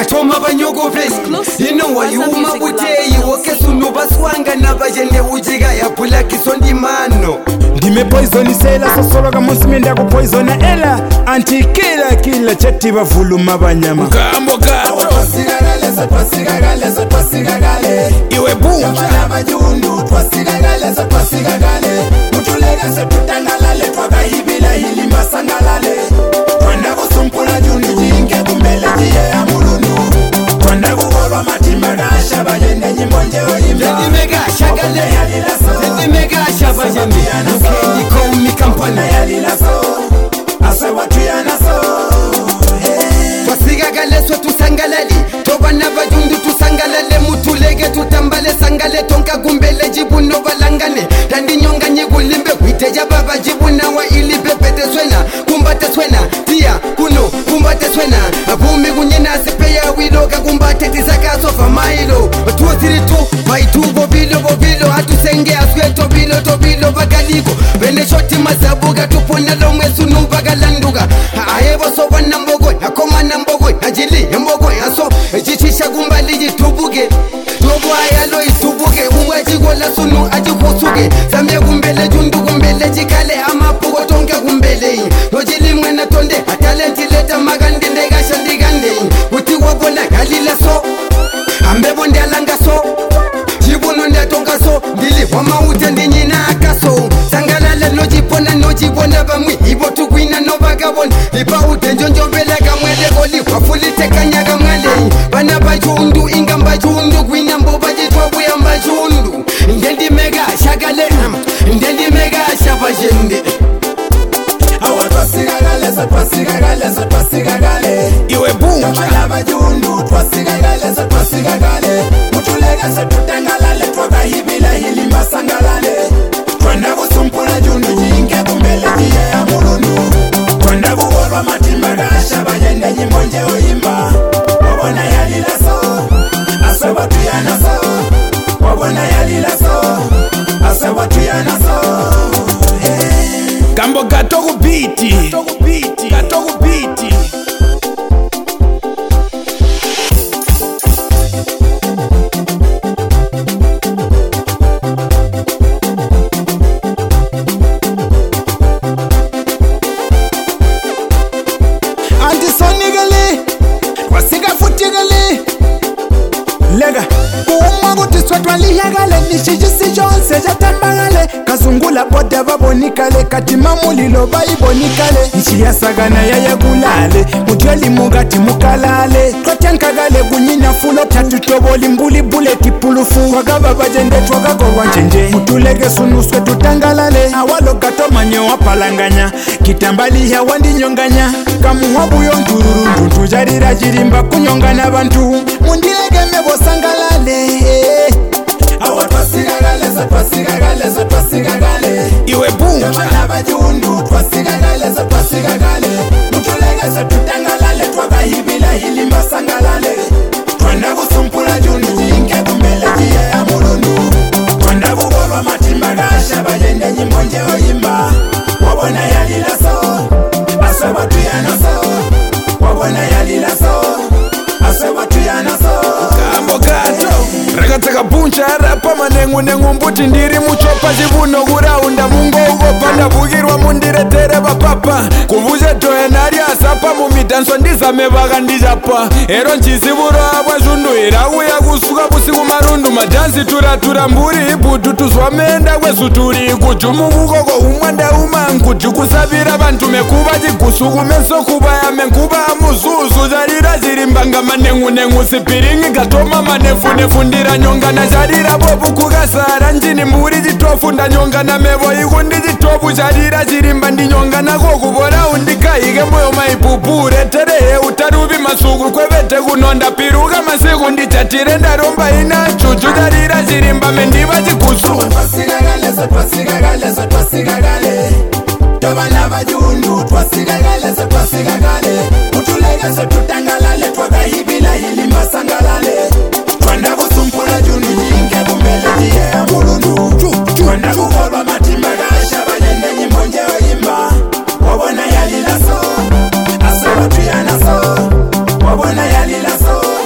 Katoma banyoko play. You know what you mabutei. Wakesunu baswanga na bajende ujiga ya pula kisondi mano. Dime poison sela sosolo kama siminda ku poison ela anti kila cheti bavuluma banyama. Kambo gato. Twasigagale Iwe bunja Yamana majundu twasigagale Mutulega se tutangalale twagahibila hili masangalale Twanda kusumpula jundu jinge kumbele jiye ya mulundu Twanda kukolwa matimbaga ashaba yende nyimonje oyimba Zendi mega shagale yalilaso Zendi mega ashaba yende Nukendi komi kampana yalilaso Ase watu yanaso Twasigagale swe tusangalali Tobana bajundu tusangalale Mutulege tutambale sangale Tonka gumbele jibuno balangane Tandi nyonga nyigulimbe Witeja baba jibuna wa ili pepete swena Kumbate swena Tia kuno kumbate swena Abumi gunyena sepeya wiloga Kumbate tisaka sofa mailo 232 Maitu bobilo Hatusenge aswe tobilo bagaliko Bene shoti mazabuga Tupona lomwe sunu bagalanduga Aebo soba nambogo Akoma nambogo Ajili mbogo Aso jichisha gumbali jitubuge Tobo ayalo itubuge Uwe jigola sunu ajikusuge Samye gumbele jundu gumbele jikale Amapugo tonke gumbele Nojili mwena tonde Atalenti leta magandi Ndegasha ndigande Uti wabola galila so Ambebo ndialanga so Jibuno ndiatonga so Ndili wama ute ndinyina akaso Sangalala nojibona bamwi Ibo tukwina no bagabon Lipa ute njonjombele gamwele Goli wafulite kanyaga mwale Bana bajundu inga mbajundu Gwina mboba jitwabu ya mbajundu Ndendi mega shagale Ndendi mega shabajende Awa twasigagale Iwe bunja Yamana majundu twasigagale Mutulega se tutangalale twagahibila hili masangalale Twanda kusumpula jundu jinge kumbele jiye ya mulundu Twanda kukolwa matimbaga ashaba yende nyimonje oyimba Wabona yalilaso Ase watu yanaso Wabona yalilaso Ase watu yanaso Kambo gato kubiti Antisonigale Wasiga futigale Lega Kuumwa kutiswa twalihagale Nishijisi jonse jatambagale Kazungula bode babonikale Katima mulilo baibonikale Nchiyasagana yaya gulale Mutweli mugati mukalale Twatenkagale gunyina fulo Tatu toboli mbuli buleti pulufu Wagaba bajende twagakorwa njenje Mutulege sunuswe tutangalale Awalo gato manye wapalanganya Kitambali ya wandi nyonganya Kamuhabu yontururu Tujarira jirimba kunyongana bantu Mundilege mebo sangalale Awa twasigagale Iwe bunja Yamana majundu twasigagale Mutulega se tutangalale twagahibila hili masangalale Twanda kusumpula jundu jinge kumbele jiye ya mulundu Twanda kukolwa matimbaga ashaba yende nyimonje oyimba Wabona yalilaso Ase watu yanaso Wabona yalilaso Ase watu yanaso Kambo gato Rakataka puncha rapa manengu mbuti ndiri muchopa zibuno guraunda mungo ugopanda bugirwa mundiretere bapapa Kuvuze toe nari asapa mumitanso ndizame baga ndijapa Ero nchisiburo abwajundu iraguya gusuka busiku marundu Majansi turatura mburi ibutu tuzwamenda kwesuturi Kujumu kugogo umwanda umangu kusabira bantu mekuba jigusuku meso kuba ya menkuba muzuzu Jarira zirimbanga manengu sipiringi Gatoma manefu ndira nyonga na jarira bobu kugasara Njini muri jitofu nda nyonga na mebo igundi jitofu Jarira jirimba ndi nyonga na kukubora undika Ige moyo maipupure terehe utarubi masugu Kwebete kunonda piruga masiku ndi chatire ndaromba ina chuchu Jarira jirimba mendiba jikusu Twasigagale Tobana bajundu twasigagale Mutulega se tutangalale twagahibila hili masangalale Twanda kusumpula jundu jinge kumbele jiye ya mulundu Twanda kukolwa matimbaga ashaba yende nyimonje oyimba Wabona yalilaso Ase watu yanaso Wabona yalilaso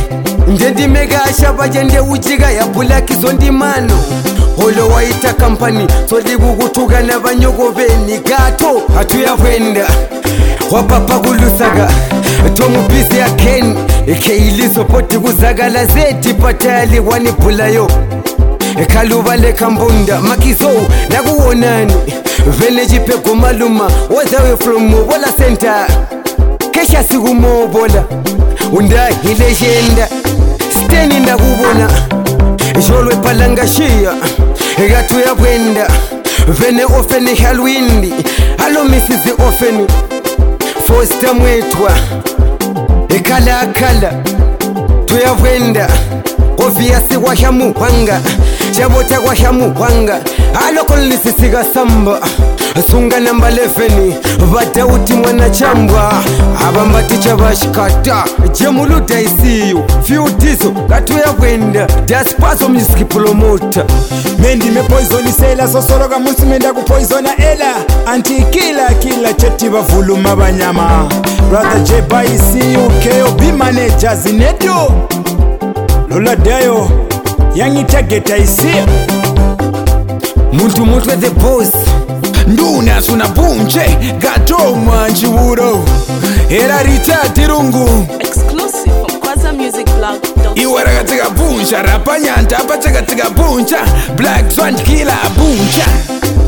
ndendimeka ashaba jende ujiga ya bulaki zondimano holo waita kampani solikukutuka nabanyoko beni gato hatuyavwenda wapapa kulusaga tomupisi ya ken ekeyilisopoti kuzagala zeti patali wanipulayo ekaluba lekambunda makiso nakuwonani venejipeko maluma wazawe from mobola center kesha siku mobola undahileshenda steni ndakubona jolwe palangashiya ekatuya bwenda vene ofeni halwindi alo misizi ofeni fosta mwetwa ekala tuyavwenda oviasi kwashamuhwanga chabota kwashamuhwanga alokolnisisiga samba sunga namba 11 vadauti mwana chambwa abambati chavashikata jemuluda isiyo fiutizo katuyavwenda daspaso music promota mendime poisonisela sosoloka munsi menda kupoisona ela antikila cheti bavuluma banyama brother jeba isiyo keo bimanagers nedo lola dayo yangitageta isiyo muntu mutwe the boss nduna suna bunche gato manchiwuro era ritati rungu exclusive from Kwaza Music Blog. iwara katika buncha rapanyanta apachakatika buncha black swan kila buncha